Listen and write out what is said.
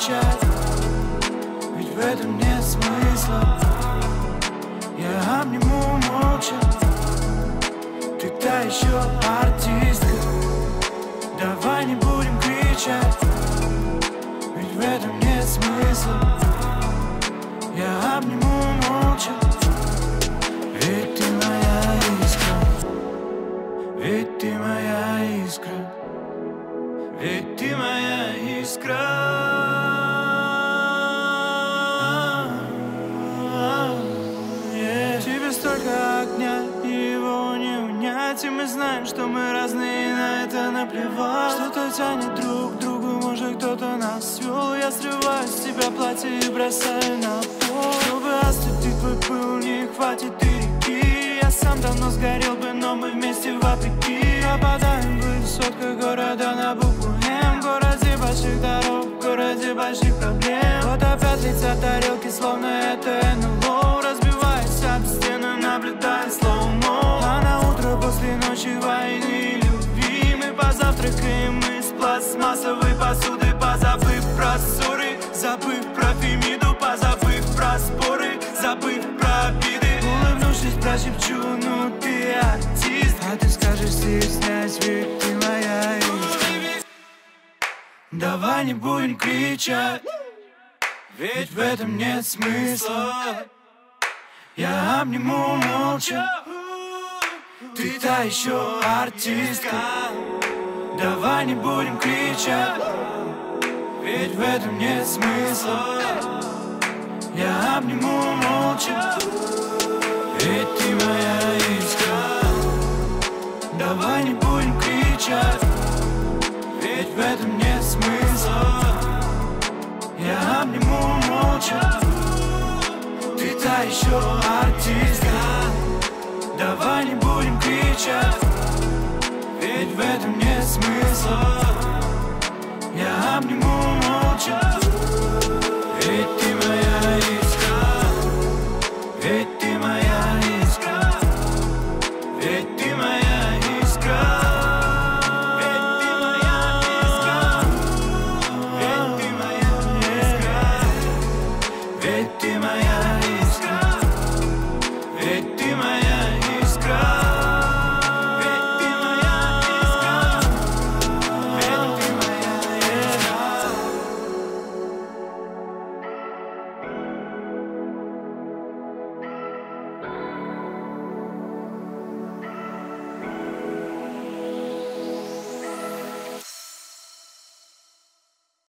кричать, ведь в этом нет смысла. Я обниму молча, ты та еще артистка. Давай не будем кричать, ведь в этом нет смысла. Я обниму молча, ведь ты моя искра, ведь ты моя искра, ведь ты моя искра. Тебе столько огня, его не унять. И мы знаем, что мы разные, на это наплевать. Что-то тянет друг к другу, может кто-то нас свел. Я срываю с тебя платье и бросаю на пол. Чтобы остудить твой пыл, не хватит и реки. Я сам давно сгорел бы, но мы вместе вопреки. Попадаем в высотках города на букву М. В городе больших дорог, в городе больших проблем. Вот опять летят тарелки, словно это НЛО. Разбиваясь об стену, наблюдая слоумо. А на утро после ночи войны и любви мы позавтракаем из пластмассовой посуды, позабыв про ссоры, забыв про Фемиду, позабыв про споры, забыв про обиды. Улыбнувшись, прошепчу, ну ты артист. А ты скажешь, стеснясь, ведь ты моя искра. Давай не будем кричать, ведь в этом нет смысла. Я обниму молча, ты та еще артистка. Давай не будем кричать, ведь в этом нет смысла. Я обниму молча, ведь ты моя искра. Давай не будем кричать, ведь в этом нет смысла. Я обниму молча, ты та еще